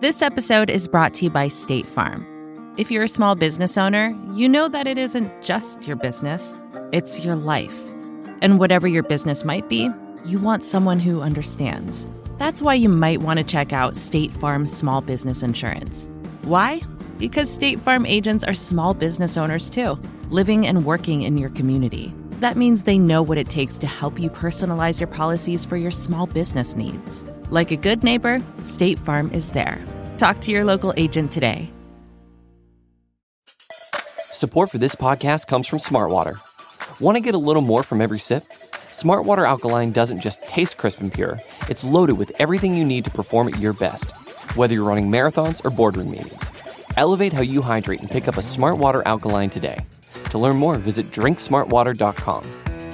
This episode is brought to you by State Farm. If you're a small business owner, you know that it isn't just your business, it's your life. And whatever your business might be, you want someone who understands. That's why you might want to check out State Farm Small Business Insurance. Why? Because State Farm agents are small business owners too, living and working in your community. That means they know what it takes to help you personalize your policies for your small business needs. Like a good neighbor, State Farm is there. Talk to your local agent today. Support for this podcast comes from Smartwater. Want to get a little more from every sip? Smartwater Alkaline doesn't just taste crisp and pure. It's loaded with everything you need to perform at your best, whether you're running marathons or boardroom meetings. Elevate how you hydrate and pick up a Smartwater Alkaline today. To learn more, visit drinksmartwater.com.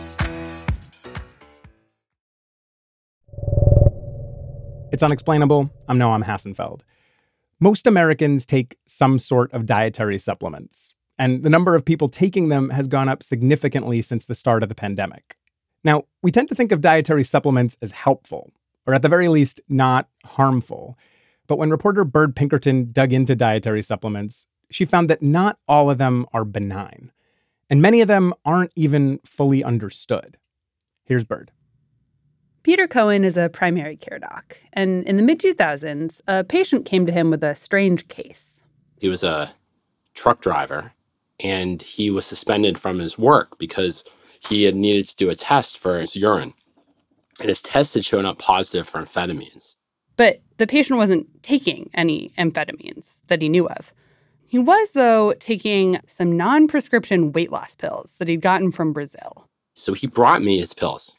It's Unexplainable. I'm Noam Hassenfeld. Most Americans take some sort of dietary supplements, and the number of people taking them has gone up significantly since the start of the pandemic. Now, we tend to think of dietary supplements as helpful, or at the very least, not harmful. But when reporter Bird Pinkerton dug into dietary supplements, she found that not all of them are benign, and many of them aren't even fully understood. Here's Bird. Peter Cohen is a primary care doc, and in the mid-2000s, a patient came to him with a strange case. He was a truck driver, and he was suspended from his work because he had needed to do a test for his urine, and his test had shown up positive for amphetamines. But the patient wasn't taking any amphetamines that he knew of. He was, though, taking some non-prescription weight loss pills that he'd gotten from Brazil. So he brought me his pills,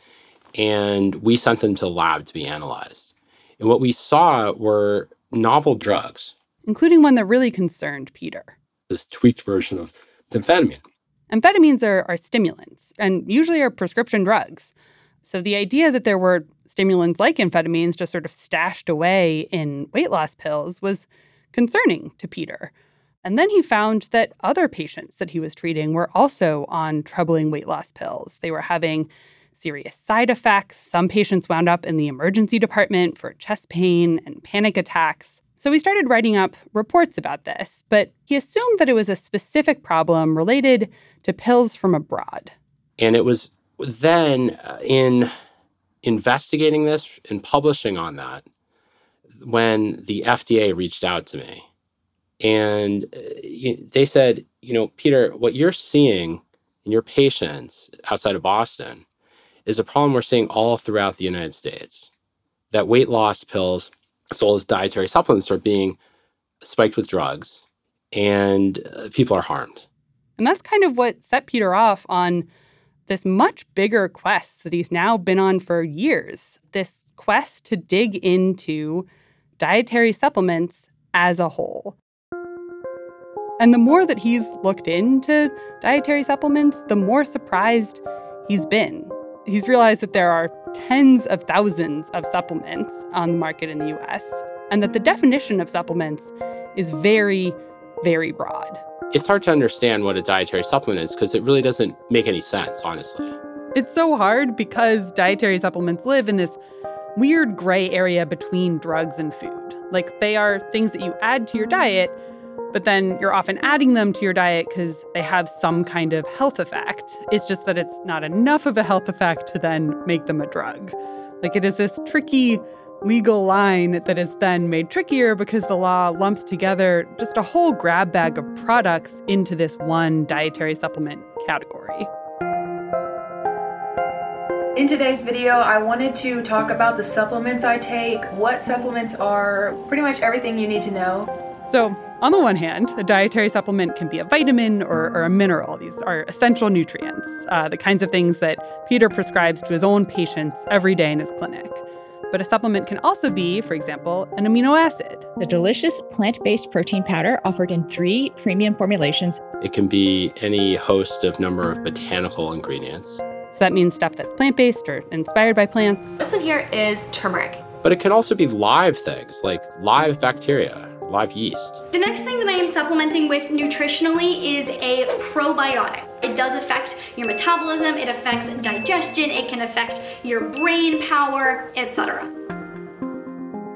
and we sent them to the lab to be analyzed. And what we saw were novel drugs, including one that really concerned Peter. This tweaked version of amphetamine. Amphetamines are stimulants and usually are prescription drugs. So the idea that there were stimulants like amphetamines just sort of stashed away in weight loss pills was concerning to Peter. And then he found that other patients that he was treating were also on troubling weight loss pills. They were having serious side effects. Some patients wound up in the emergency department for chest pain and panic attacks. So he started writing up reports about this, but he assumed that it was a specific problem related to pills from abroad. And it was then in investigating this and publishing on that when the FDA reached out to me. And they said, Peter, what you're seeing in your patients outside of Boston is a problem we're seeing all throughout the United States. That weight loss pills, as well as dietary supplements, are being spiked with drugs, and people are harmed. And that's kind of what set Peter off on this much bigger quest that he's now been on for years. This quest to dig into dietary supplements as a whole. And the more that he's looked into dietary supplements, the more surprised he's been. He's realized that there are tens of thousands of supplements on the market in the U.S., and that the definition of supplements is very, very broad. It's hard to understand what a dietary supplement is because it really doesn't make any sense, honestly. It's so hard because dietary supplements live in this weird gray area between drugs and food. Like, they are things that you add to your diet, but then you're often adding them to your diet because they have some kind of health effect. It's just that it's not enough of a health effect to then make them a drug. Like, it is this tricky legal line that is then made trickier because the law lumps together just a whole grab bag of products into this one dietary supplement category. In today's video, I wanted to talk about the supplements I take, what supplements are, pretty much everything you need to know. So, on the one hand, a dietary supplement can be a vitamin or a mineral. These are essential nutrients, the kinds of things that Peter prescribes to his own patients every day in his clinic. But a supplement can also be, for example, an amino acid. The delicious plant-based protein powder offered in 3 premium formulations. It can be any host of number of botanical ingredients. So that means stuff that's plant-based or inspired by plants. This one here is turmeric. But it can also be live things, like live bacteria, live yeast. The next thing that I am supplementing with nutritionally is a probiotic. It does affect your metabolism, it affects digestion, it can affect your brain power, etc.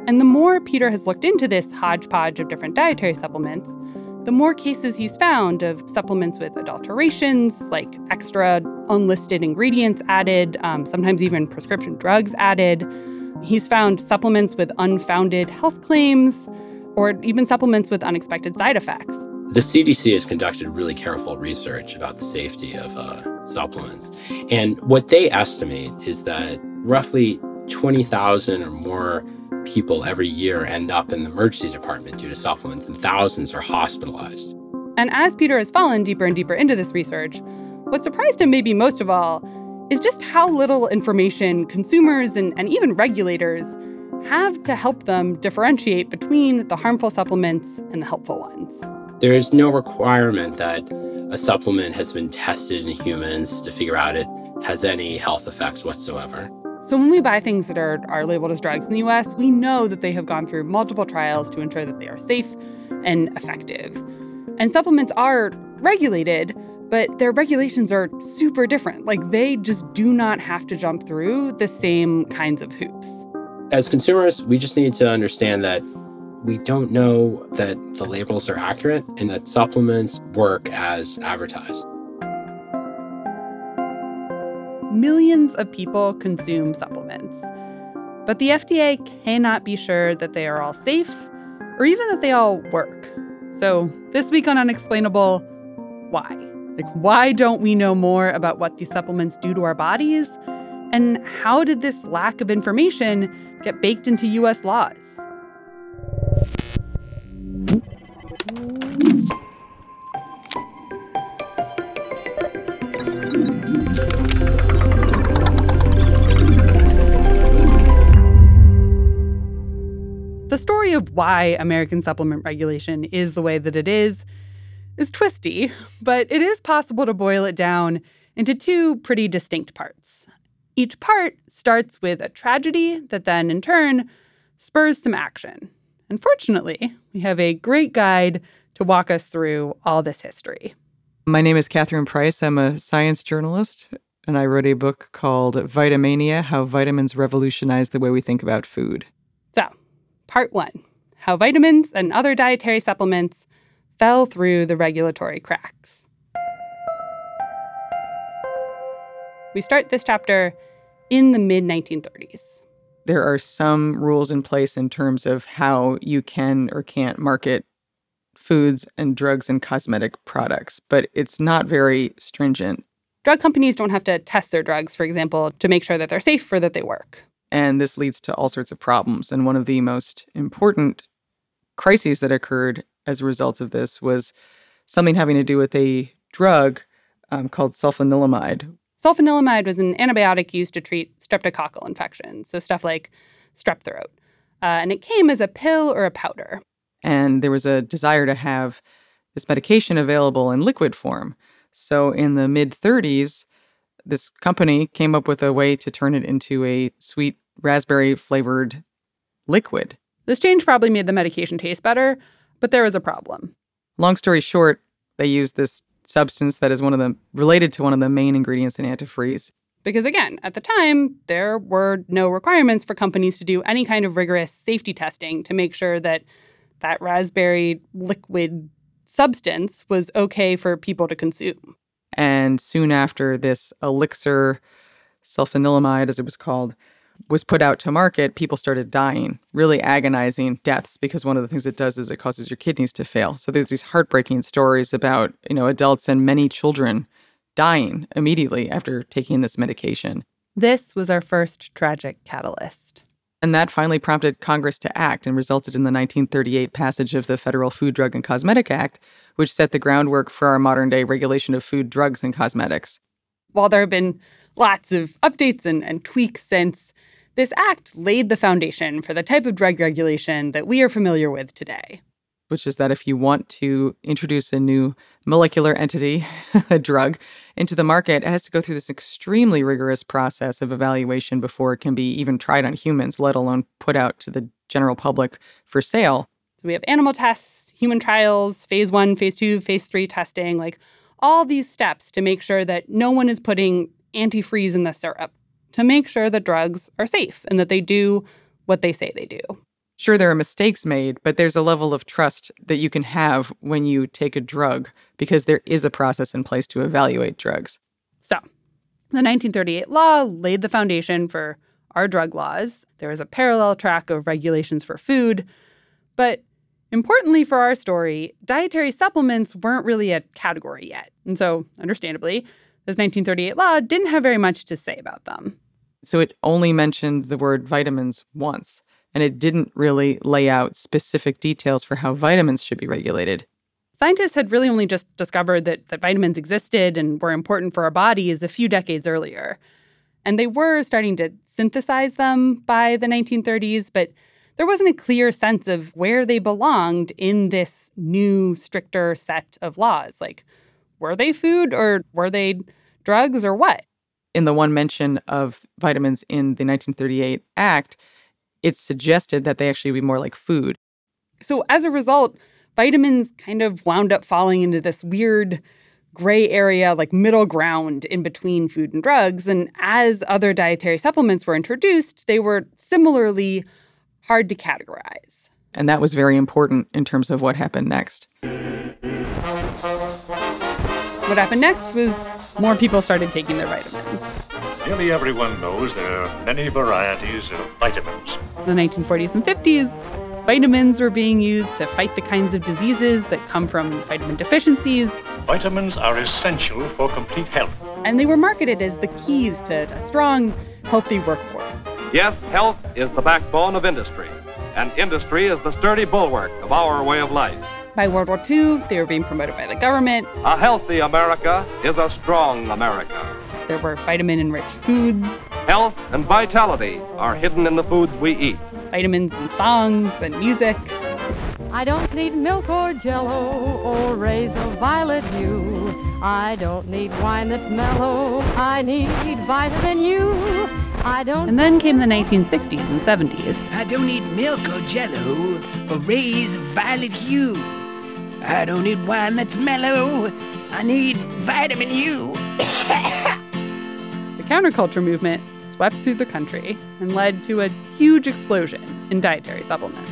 And the more Peter has looked into this hodgepodge of different dietary supplements, the more cases he's found of supplements with adulterations, like extra unlisted ingredients added, sometimes even prescription drugs added. He's found supplements with unfounded health claims, or even supplements with unexpected side effects. The CDC has conducted really careful research about the safety of supplements. And what they estimate is that roughly 20,000 or more people every year end up in the emergency department due to supplements, and thousands are hospitalized. And as Peter has fallen deeper and deeper into this research, what surprised him maybe most of all is just how little information consumers and even regulators have to help them differentiate between the harmful supplements and the helpful ones. There is no requirement that a supplement has been tested in humans to figure out it has any health effects whatsoever. So when we buy things that are labeled as drugs in the US, we know that they have gone through multiple trials to ensure that they are safe and effective. And supplements are regulated, but their regulations are super different. Like, they just do not have to jump through the same kinds of hoops. As consumers, we just need to understand that we don't know that the labels are accurate and that supplements work as advertised. Millions of people consume supplements, but the FDA cannot be sure that they are all safe or even that they all work. So this week on Unexplainable, why? Why don't we know more about what these supplements do to our bodies? And how did this lack of information get baked into U.S. laws? The story of why American supplement regulation is the way that it is twisty, but it is possible to boil it down into two pretty distinct parts. Each part starts with a tragedy that then, in turn, spurs some action. And fortunately, we have a great guide to walk us through all this history. My name is Catherine Price. I'm a science journalist, and I wrote a book called Vitamania: How Vitamins Revolutionized the Way We Think About Food. So, Part 1, how vitamins and other dietary supplements fell through the regulatory cracks. We start this chapter in the mid-1930s. There are some rules in place in terms of how you can or can't market foods and drugs and cosmetic products, but it's not very stringent. Drug companies don't have to test their drugs, for example, to make sure that they're safe or that they work. And this leads to all sorts of problems. And one of the most important crises that occurred as a result of this was something having to do with a drug called sulfanilamide. Sulfanilamide was an antibiotic used to treat streptococcal infections, so stuff like strep throat. And it came as a pill or a powder. And there was a desire to have this medication available in liquid form. So in the mid-30s, this company came up with a way to turn it into a sweet raspberry-flavored liquid. This change probably made the medication taste better, but there was a problem. Long story short, they used this substance that is related to one of the main ingredients in antifreeze. Because again, at the time, there were no requirements for companies to do any kind of rigorous safety testing to make sure that that raspberry liquid substance was okay for people to consume. And soon after this elixir, sulfanilamide, as it was called, was put out to market, people started dying, really agonizing deaths, because one of the things it does is it causes your kidneys to fail. So there's these heartbreaking stories about, adults and many children dying immediately after taking this medication. This was our first tragic catalyst. And that finally prompted Congress to act and resulted in the 1938 passage of the Federal Food, Drug, and Cosmetic Act, which set the groundwork for our modern-day regulation of food, drugs, and cosmetics. While there have been lots of updates and tweaks since, this act laid the foundation for the type of drug regulation that we are familiar with today. Which is that if you want to introduce a new molecular entity, a drug, into the market, it has to go through this extremely rigorous process of evaluation before it can be even tried on humans, let alone put out to the general public for sale. So we have animal tests, human trials, phase 1, phase 2, phase 3 testing, like all these steps to make sure that no one is putting antifreeze in the syrup, to make sure that drugs are safe and that they do what they say they do. Sure, there are mistakes made, but there's a level of trust that you can have when you take a drug because there is a process in place to evaluate drugs. So, the 1938 law laid the foundation for our drug laws. There was a parallel track of regulations for food. But importantly for our story, dietary supplements weren't really a category yet. And so, understandably, this 1938 law didn't have very much to say about them. So it only mentioned the word vitamins once, and it didn't really lay out specific details for how vitamins should be regulated. Scientists had really only just discovered that vitamins existed and were important for our bodies a few decades earlier. And they were starting to synthesize them by the 1930s, but there wasn't a clear sense of where they belonged in this new, stricter set of laws. Like, were they food or were they drugs or what? In the one mention of vitamins in the 1938 Act, it suggested that they actually be more like food. So as a result, vitamins kind of wound up falling into this weird gray area, like middle ground in between food and drugs. And as other dietary supplements were introduced, they were similarly hard to categorize. And that was very important in terms of what happened next. What happened next was more people started taking their vitamins. Nearly everyone knows there are many varieties of vitamins. In the 1940s and 50s, vitamins were being used to fight the kinds of diseases that come from vitamin deficiencies. Vitamins are essential for complete health. And they were marketed as the keys to a strong, healthy workforce. Yes, health is the backbone of industry, and industry is the sturdy bulwark of our way of life. By World War II, they were being promoted by the government. A healthy America is a strong America. There were vitamin-enriched foods. Health and vitality are hidden in the foods we eat. Vitamins in songs and music. I don't need milk or jello or rays of violet hue. I don't need wine that's mellow. I need vitamin U. And then came the 1960s and 70s. I don't need milk or jello or rays of violet hue. I don't need wine that's mellow. I need vitamin U. The counterculture movement swept through the country and led to a huge explosion in dietary supplements.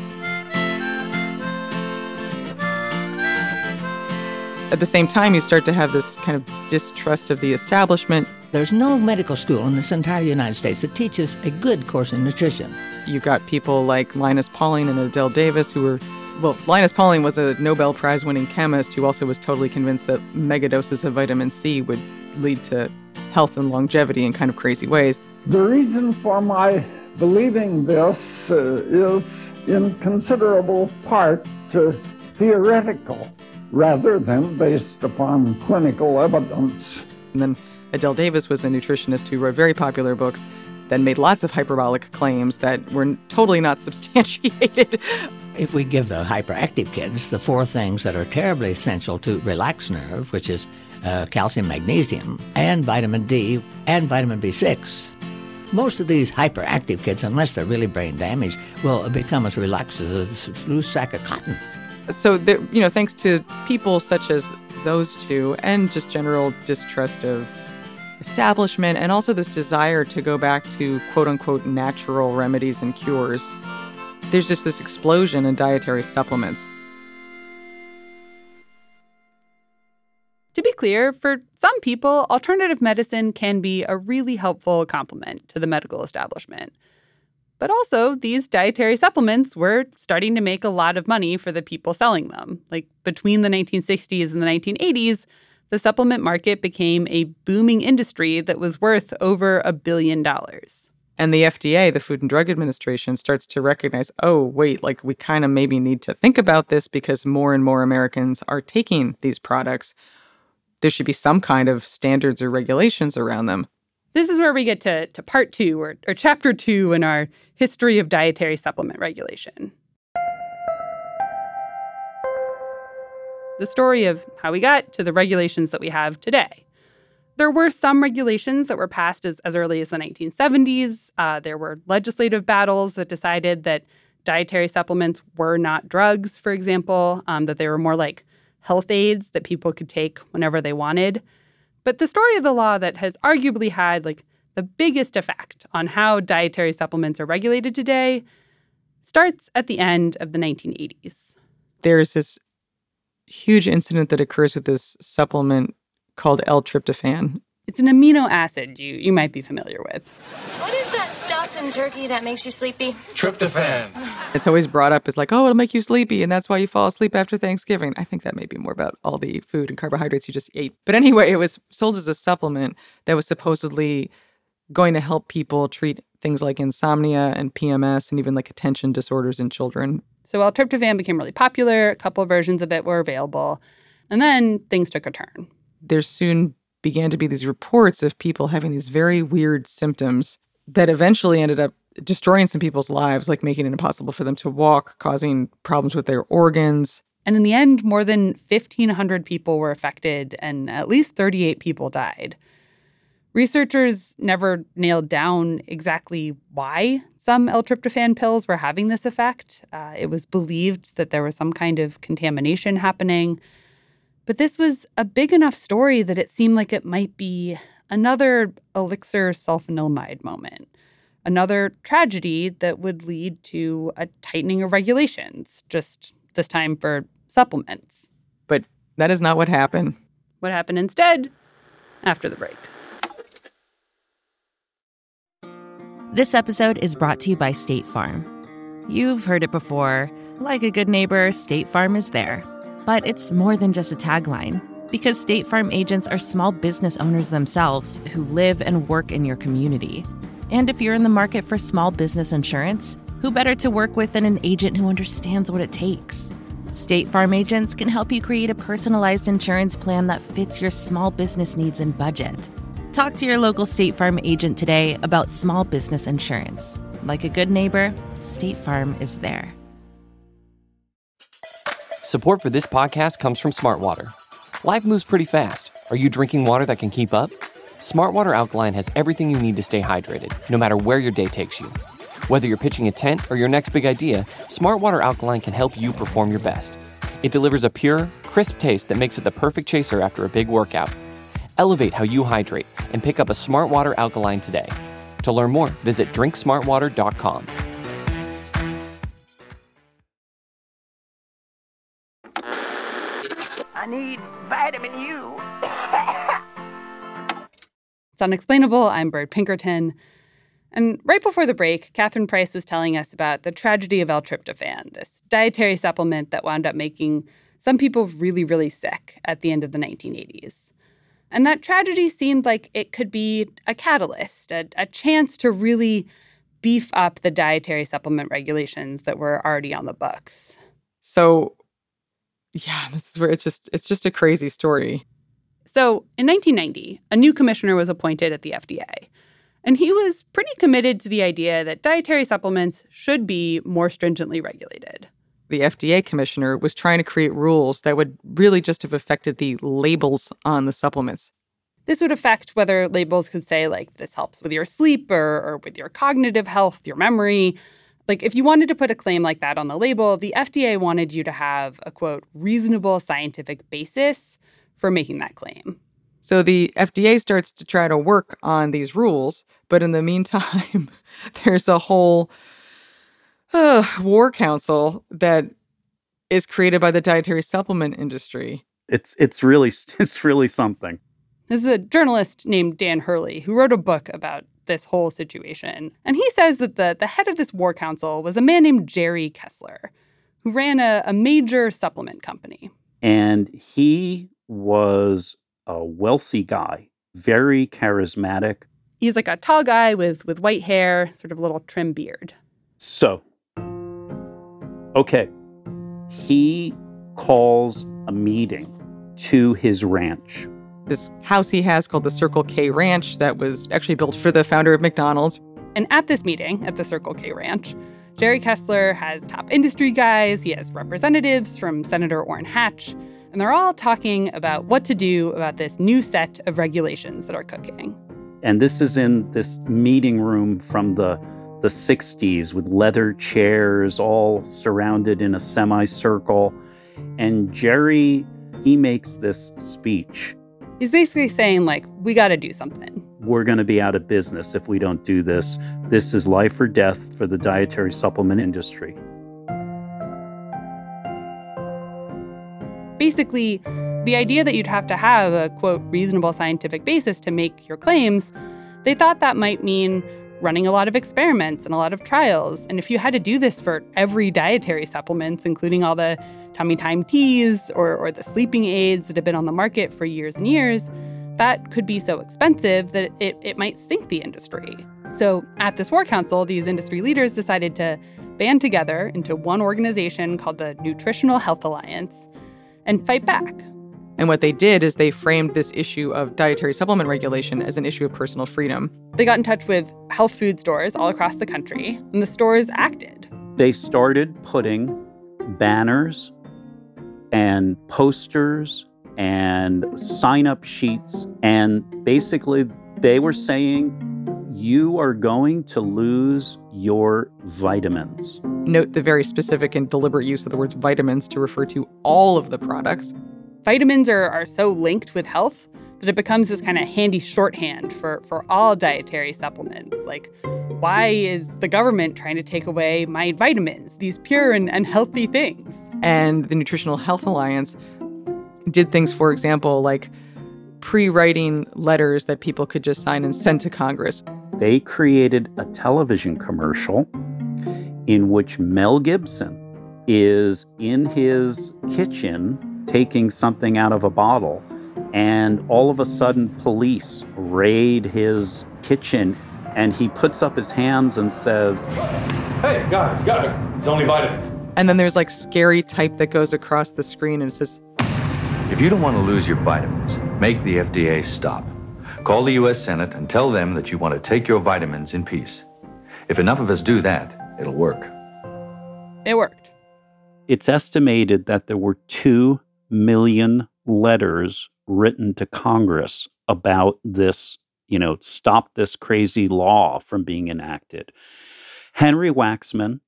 At the same time, you start to have this kind of distrust of the establishment. There's no medical school in this entire United States that teaches a good course in nutrition. You got people like Linus Pauling and Adele Davis who were, well, Linus Pauling was a Nobel Prize-winning chemist who also was totally convinced that megadoses of vitamin C would lead to health and longevity in kind of crazy ways. The reason for my believing this is in considerable part theoretical rather than based upon clinical evidence. And then Adele Davis was a nutritionist who wrote very popular books that made lots of hyperbolic claims that were totally not substantiated. If we give the hyperactive kids the four things that are terribly essential to relax nerve, which is calcium, magnesium, and vitamin D, and vitamin B6, most of these hyperactive kids, unless they're really brain damaged, will become as relaxed as a loose sack of cotton. So, thanks to people such as those two and just general distrust of establishment and also this desire to go back to quote-unquote natural remedies and cures, there's just this explosion in dietary supplements. To be clear, for some people, alternative medicine can be a really helpful complement to the medical establishment. But also, these dietary supplements were starting to make a lot of money for the people selling them. Like, between the 1960s and the 1980s, the supplement market became a booming industry that was worth over $1 billion. And the FDA, the Food and Drug Administration, starts to recognize, oh, wait, like we kind of maybe need to think about this because more and more Americans are taking these products. There should be some kind of standards or regulations around them. This is where we get to part 2 or chapter 2 in our history of dietary supplement regulation. The story of how we got to the regulations that we have today. There were some regulations that were passed as early as the 1970s. There were legislative battles that decided that dietary supplements were not drugs, for example, that they were more like health aids that people could take whenever they wanted. But the story of the law that has arguably had the biggest effect on how dietary supplements are regulated today starts at the end of the 1980s. There's this huge incident that occurs with this supplement called L-tryptophan. It's an amino acid you might be familiar with. What is that stuff in turkey that makes you sleepy? Tryptophan. It's always brought up as like, oh, it'll make you sleepy, and that's why you fall asleep after Thanksgiving. I think that may be more about all the food and carbohydrates you just ate. But anyway, it was sold as a supplement that was supposedly going to help people treat things like insomnia and PMS and even like attention disorders in children. So L-tryptophan became really popular. A couple of versions of it were available. And then things took a turn. There soon began to be these reports of people having these very weird symptoms that eventually ended up destroying some people's lives, like making it impossible for them to walk, causing problems with their organs. And in the end, more than 1,500 people were affected and at least 38 people died. Researchers never nailed down exactly why some L-tryptophan pills were having this effect. It was believed that there was some kind of contamination happening. But this was a big enough story that it seemed like it might be another elixir sulfanilamide moment, another tragedy that would lead to a tightening of regulations, just this time for supplements. But that is not what happened. What happened instead? After the break. This episode is brought to you by State Farm. You've heard it before. Like a good neighbor, State Farm is there. But it's more than just a tagline, because State Farm agents are small business owners themselves who live and work in your community. And if you're in the market for small business insurance, who better to work with than an agent who understands what it takes? State Farm agents can help you create a personalized insurance plan that fits your small business needs and budget. Talk to your local State Farm agent today about small business insurance. Like a good neighbor, State Farm is there. Support for this podcast comes from Smartwater. Life moves pretty fast. Are you drinking water that can keep up? Smartwater Alkaline has everything you need to stay hydrated, no matter where your day takes you. Whether you're pitching a tent or your next big idea, Smartwater Alkaline can help you perform your best. It delivers a pure, crisp taste that makes it the perfect chaser after a big workout. Elevate how you hydrate and pick up a Smartwater Alkaline today. To learn more, visit drinksmartwater.com. I need vitamin U. It's Unexplainable. I'm Bird Pinkerton. And right before the break, Catherine Price was telling us about the tragedy of L-tryptophan, this dietary supplement that wound up making some people really, really sick at the end of the 1980s. And that tragedy seemed like it could be a catalyst, a chance to really beef up the dietary supplement regulations that were already on the books. So, yeah, this is where it's just a crazy story. So in 1990, a new commissioner was appointed at the FDA. And he was pretty committed to the idea that dietary supplements should be more stringently regulated. The FDA commissioner was trying to create rules that would really just have affected the labels on the supplements. This would affect whether labels could say, like, this helps with your sleep or with your cognitive health, your memory. Like, if you wanted to put a claim like that on the label, the FDA wanted you to have a, quote, reasonable scientific basis for making that claim. So the FDA starts to try to work on these rules, but in the meantime, there's a whole war council that is created by the dietary supplement industry. It's really something. This is a journalist named Dan Hurley who wrote a book about this whole situation. And he says that the head of this war council was a man named Jerry Kessler, who ran a major supplement company. And he was a wealthy guy, very charismatic. He's like a tall guy with white hair, sort of a little trim beard. So, okay, he calls a meeting to his ranch. This house he has called the Circle K Ranch that was actually built for the founder of McDonald's. And at this meeting at the Circle K Ranch, Jerry Kessler has top industry guys. He has representatives from Senator Orrin Hatch. And they're all talking about what to do about this new set of regulations that are cooking. And this is in this meeting room from the 60s with leather chairs all surrounded in a semicircle. And Jerry, he makes this speech. He's basically saying, like, we got to do something. we're going to be out of business if we don't do this. This is life or death for the dietary supplement industry. Basically, the idea that you'd have to have a, quote, reasonable scientific basis to make your claims, they thought that might mean running a lot of experiments and a lot of trials. And if you had to do this for every dietary supplements, including all the tummy time teas or the sleeping aids that have been on the market for years and years, that could be so expensive that it might sink the industry. So at this War Council, these industry leaders decided to band together into one organization called the Nutritional Health Alliance and fight back. And what they did is they framed this issue of dietary supplement regulation as an issue of personal freedom. They got in touch with health food stores all across the country, and the stores acted. They started putting banners and posters and sign-up sheets, and basically they were saying, you are going to lose your vitamins. Note the very specific and deliberate use of the words vitamins to refer to all of the products. Vitamins are so linked with health that it becomes this kind of handy shorthand for all dietary supplements. Like, why is the government trying to take away my vitamins, these pure and healthy things? And the Nutritional Health Alliance did things, for example, like pre-writing letters that people could just sign and send to Congress. They created a television commercial in which Mel Gibson is in his kitchen taking something out of a bottle, and all of a sudden police raid his kitchen, and he puts up his hands and says, "Hey, guys, it's only vitamins." And then there's like scary type that goes across the screen and it says, "If you don't want to lose your vitamins, make the FDA stop. Call the U.S. Senate and tell them that you want to take your vitamins in peace. If enough of us do that, it'll work." It worked. It's estimated that there were 2 million letters written to Congress about this, stop this crazy law from being enacted. Henry Waxman,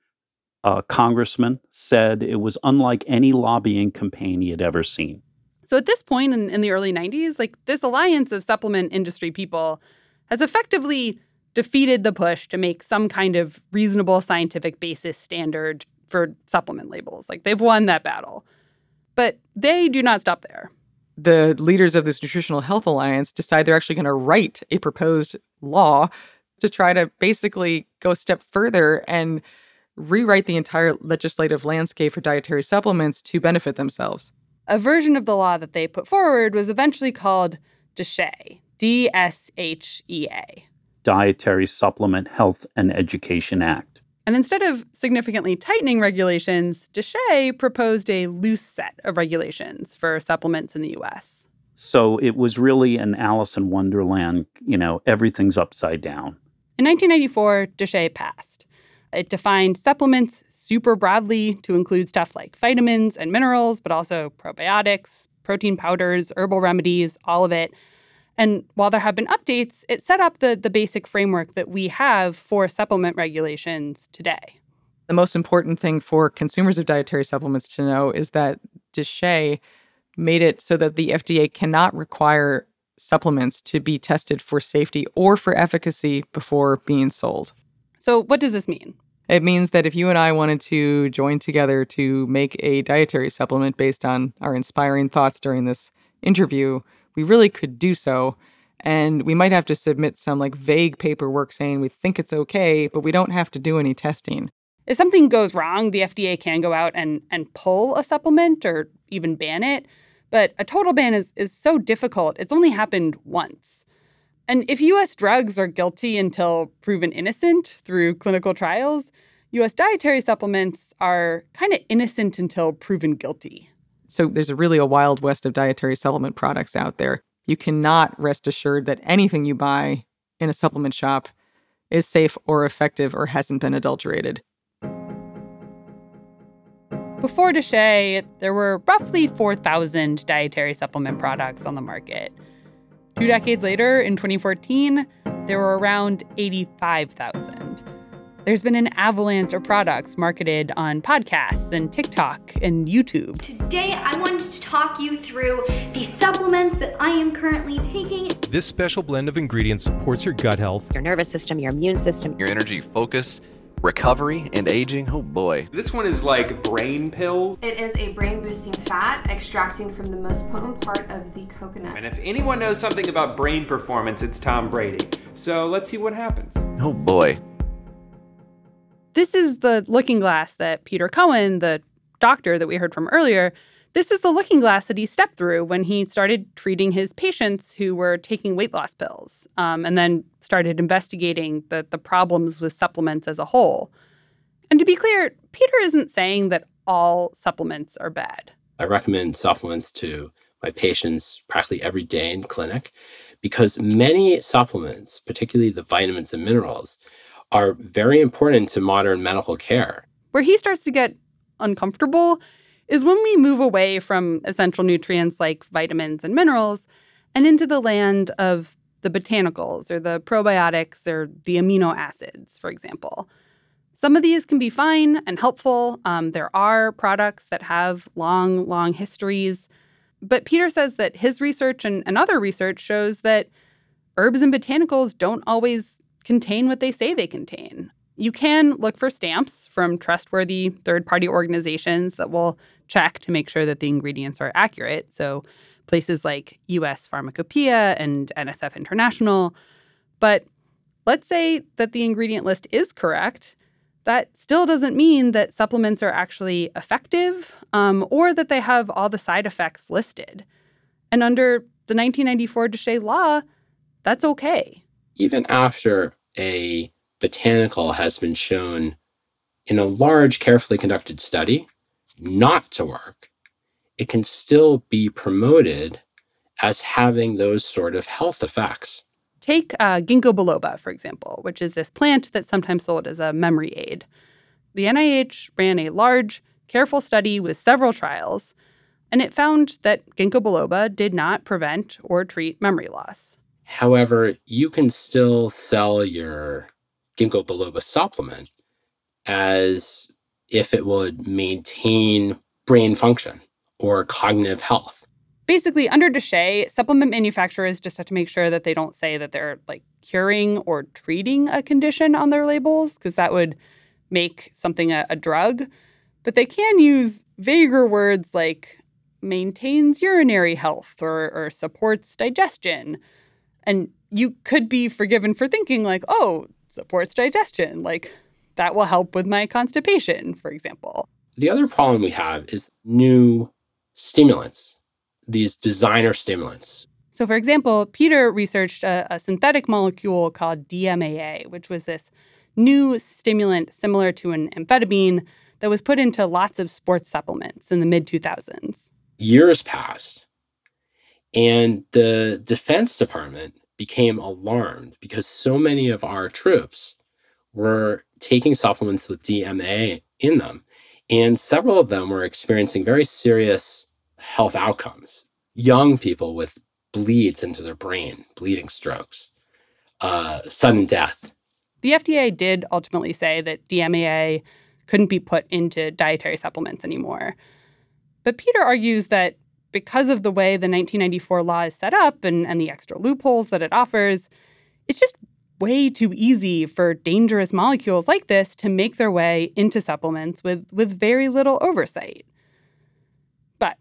a congressman, said it was unlike any lobbying campaign he had ever seen. So at this point in the early 90s, this alliance of supplement industry people has effectively defeated the push to make some kind of reasonable scientific basis standard for supplement labels. They've won that battle. But they do not stop there. The leaders of this Nutritional Health Alliance decide they're actually going to write a proposed law to try to basically go a step further and rewrite the entire legislative landscape for dietary supplements to benefit themselves. A version of the law that they put forward was eventually called DSHEA, D-S-H-E-A. Dietary Supplement Health and Education Act. And instead of significantly tightening regulations, DSHEA proposed a loose set of regulations for supplements in the U.S. So it was really an Alice in Wonderland, everything's upside down. In 1994, DSHEA passed. It defined supplements super broadly to include stuff like vitamins and minerals, but also probiotics, protein powders, herbal remedies, all of it. And while there have been updates, it set up the basic framework that we have for supplement regulations today. The most important thing for consumers of dietary supplements to know is that DSHEA made it so that the FDA cannot require supplements to be tested for safety or for efficacy before being sold. So what does this mean? It means that if you and I wanted to join together to make a dietary supplement based on our inspiring thoughts during this interview, we really could do so. And we might have to submit some vague paperwork saying we think it's okay, but we don't have to do any testing. If something goes wrong, the FDA can go out and pull a supplement or even ban it. But a total ban is so difficult. It's only happened once. And if U.S. drugs are guilty until proven innocent through clinical trials, U.S. dietary supplements are kind of innocent until proven guilty. So there's really a wild west of dietary supplement products out there. You cannot rest assured that anything you buy in a supplement shop is safe or effective or hasn't been adulterated. Before DSHEA, there were roughly 4,000 dietary supplement products on the market. 2 decades later, in 2014, there were around 85,000. There's been an avalanche of products marketed on podcasts and TikTok and YouTube. Today, I wanted to talk you through the supplements that I am currently taking. This special blend of ingredients supports your gut health, your nervous system, your immune system, your energy, focus, recovery, and aging. Oh boy. This one is like brain pills. It is a brain-boosting fat extracting from the most potent part of the coconut. And if anyone knows something about brain performance, it's Tom Brady. So let's see what happens. Oh boy. This is the looking glass that Peter Cohen, the doctor that we heard from earlier, this is the looking glass that he stepped through when he started treating his patients who were taking weight loss pills, and then started investigating the problems with supplements as a whole. And to be clear, Peter isn't saying that all supplements are bad. I recommend supplements to my patients practically every day in clinic because many supplements, particularly the vitamins and minerals, are very important to modern medical care. Where he starts to get uncomfortable is when we move away from essential nutrients like vitamins and minerals and into the land of the botanicals or the probiotics or the amino acids, for example. Some of these can be fine and helpful. There are products that have long histories. But Peter says that his research and other research shows that herbs and botanicals don't always contain what they say they contain. You can look for stamps from trustworthy third-party organizations that will check to make sure that the ingredients are accurate. So places like U.S. Pharmacopoeia and NSF International. But let's say that the ingredient list is correct. That still doesn't mean that supplements are actually effective or that they have all the side effects listed. And under the 1994 DSHEA law, that's okay. Even after a botanical has been shown in a large, carefully conducted study not to work, it can still be promoted as having those sort of health effects. Take ginkgo biloba, for example, which is this plant that's sometimes sold as a memory aid. The NIH ran a large, careful study with several trials, and it found that ginkgo biloba did not prevent or treat memory loss. However, you can still sell your ginkgo biloba supplement as if it would maintain brain function or cognitive health. Basically, under DSHEA, supplement manufacturers just have to make sure that they don't say that they're like curing or treating a condition on their labels, because that would make something a drug. But they can use vaguer words like maintains urinary health or supports digestion. And you could be forgiven for thinking like, oh, supports digestion. Like that will help with my constipation, for example. The other problem we have is new stimulants, these designer stimulants. So, for example, Peter researched a synthetic molecule called DMAA, which was this new stimulant similar to an amphetamine that was put into lots of sports supplements in the mid-2000s. Years passed, and the Defense Department became alarmed because so many of our troops were taking supplements with DMAA in them, and several of them were experiencing very serious health outcomes. Young people with bleeds into their brain, bleeding strokes, sudden death. The FDA did ultimately say that DMAA couldn't be put into dietary supplements anymore. But Peter argues that because of the way the 1994 law is set up and the extra loopholes that it offers, it's just way too easy for dangerous molecules like this to make their way into supplements with very little oversight. But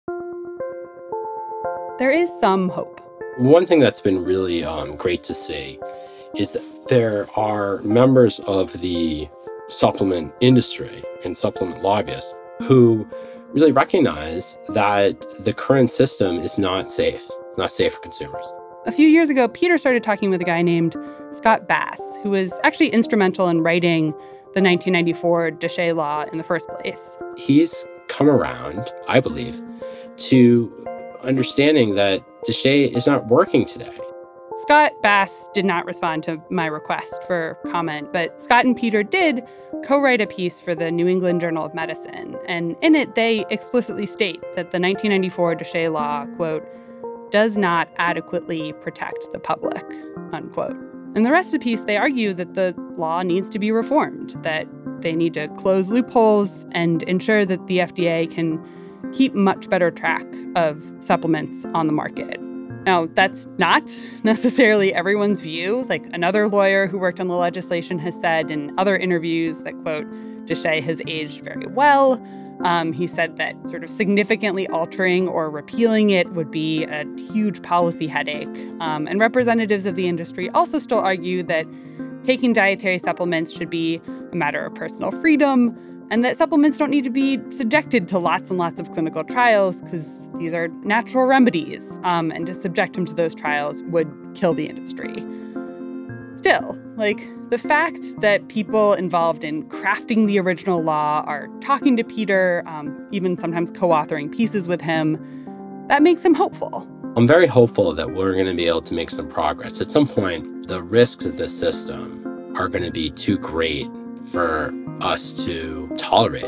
there is some hope. One thing that's been really great to see is that there are members of the supplement industry and supplement lobbyists who really recognize that the current system is not safe for consumers. A few years ago, Peter started talking with a guy named Scott Bass, who was actually instrumental in writing the 1994 DSHEA law in the first place. He's come around, I believe, to understanding that DSHEA is not working today. Scott Bass did not respond to my request for comment, but Scott and Peter did co-write a piece for the New England Journal of Medicine, and in it they explicitly state that the 1994 DSHEA law, quote, does not adequately protect the public, unquote. In the rest of the piece, they argue that the law needs to be reformed, that they need to close loopholes and ensure that the FDA can keep much better track of supplements on the market. Now, that's not necessarily everyone's view. Like, another lawyer who worked on the legislation has said in other interviews that, quote, DeShay has aged very well. He said that sort of significantly altering or repealing it would be a huge policy headache. And representatives of the industry also still argue that taking dietary supplements should be a matter of personal freedom, and that supplements don't need to be subjected to lots and lots of clinical trials because these are natural remedies, and to subject them to those trials would kill the industry. Still, like, the fact that people involved in crafting the original law are talking to Peter, even sometimes co-authoring pieces with him, that makes him hopeful. I'm very hopeful that we're going to be able to make some progress. At some point, the risks of this system are going to be too great for us to tolerate.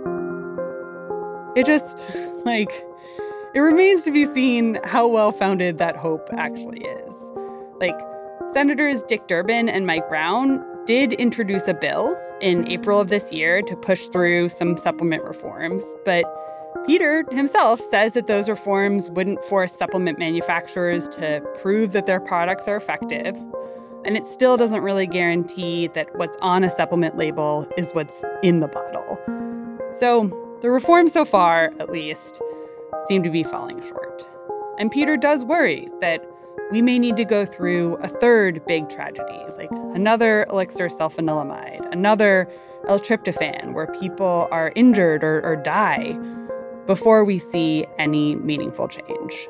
It remains to be seen how well-founded that hope actually is. Senators Dick Durbin and Mike Brown did introduce a bill in April of this year to push through some supplement reforms, but Peter himself says that those reforms wouldn't force supplement manufacturers to prove that their products are effective, and it still doesn't really guarantee that what's on a supplement label is what's in the bottle. So the reforms so far, at least, seem to be falling short. And Peter does worry that we may need to go through a third big tragedy, like another elixir sulfanilamide, another L-tryptophan, where people are injured or die before we see any meaningful change.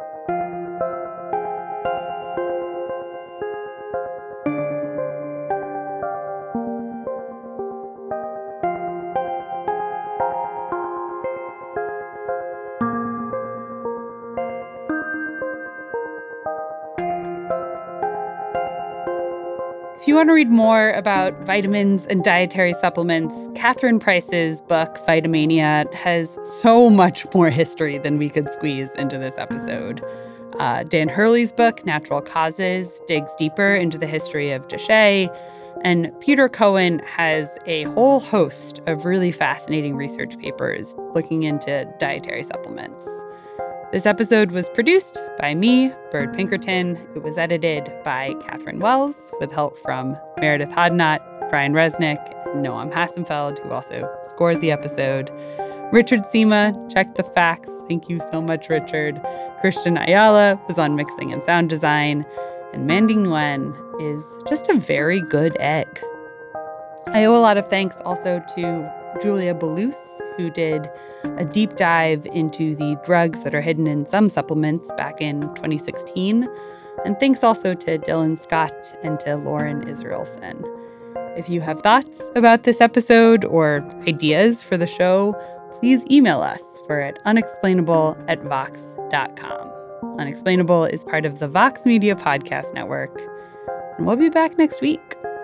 If you want to read more about vitamins and dietary supplements, Catherine Price's book, Vitamania, has so much more history than we could squeeze into this episode. Dan Hurley's book, Natural Causes, digs deeper into the history of DeShay, and Peter Cohen has a whole host of really fascinating research papers looking into dietary supplements. This episode was produced by me, Bird Pinkerton. It was edited by Catherine Wells with help from Meredith Hodnott, Brian Resnick, and Noam Hassenfeld, who also scored the episode. Richard Sima checked the facts. Thank you so much, Richard. Christian Ayala was on mixing and sound design. And Mandy Nguyen is just a very good egg. I owe a lot of thanks also to Julia Balouse, who did a deep dive into the drugs that are hidden in some supplements back in 2016. And thanks also to Dylan Scott and to Lauren Israelson. If you have thoughts about this episode or ideas for the show, please email us. We're at unexplainable@vox.com. Unexplainable is part of the Vox Media Podcast Network. And we'll be back next week.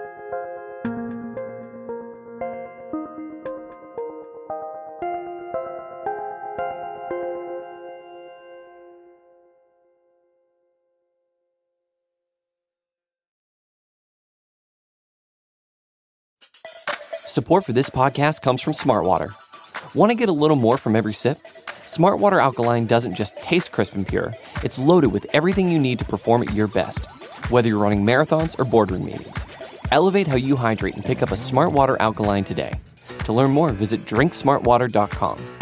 Support for this podcast comes from Smartwater. Want to get a little more from every sip? Smartwater Alkaline doesn't just taste crisp and pure, it's loaded with everything you need to perform at your best, whether you're running marathons or boardroom meetings. Elevate how you hydrate and pick up a Smartwater Alkaline today. To learn more, visit drinksmartwater.com.